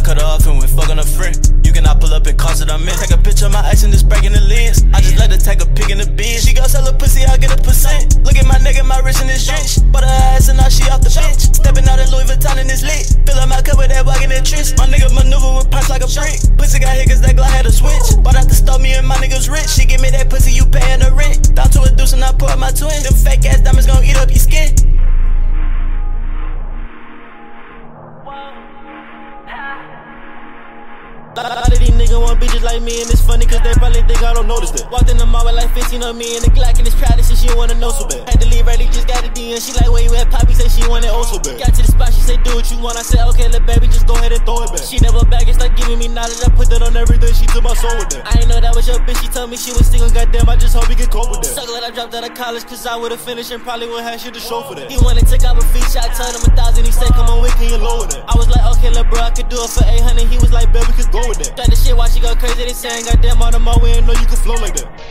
cut her off and went fuck on a friend. You cannot pull up in cars that I'm in. Take a picture of my ice and it's breaking the lens. I just let her take a pic in the bin. She go sell her pussy, I'll get a percent. Look at my nigga, my wrist and his drenched. But her ass and now she off the bench. Stepping out in Louis Vuitton and it's lit. Fill up my cup with that walking that tris. My nigga maneuver with punch like a brick. Pussy got hit cause that glide had a switch. Bought out the store, me and my niggas rich. She give me that pussy, you paying the rent. Down to a deuce and I pour out my twin. Them fake ass diamonds gon' eat up your skin. A lot of these niggas want bitches like me, and it's funny cause they probably think I don't notice that. Walked in the mall with like 15 on me, and the Glock and it's proud and shit, she wanna know so bad. Had to leave early, just got a D, and she like, where you at, Poppy say she want it oh so bad. Got to the spot, she say, do what you want, I said, okay, little baby, just go ahead and throw it back. She never back and start giving me knowledge, I put that on everything, she took my soul with that. I ain't know that was your bitch, she told me she was single, goddamn, I just hope we can cope with that. Suck like I dropped out of college, cause I would've finished and probably would have shit to show for that. He wanna take off a feature, I told him 1,000, he said, come on, we can you lower that. I was like, okay, little bro, I could do it for 800, he was like, baby, we could go with that. Thought the shit, why she go crazy, they saying, goddamn, all the more, we ain't know you could flow like that.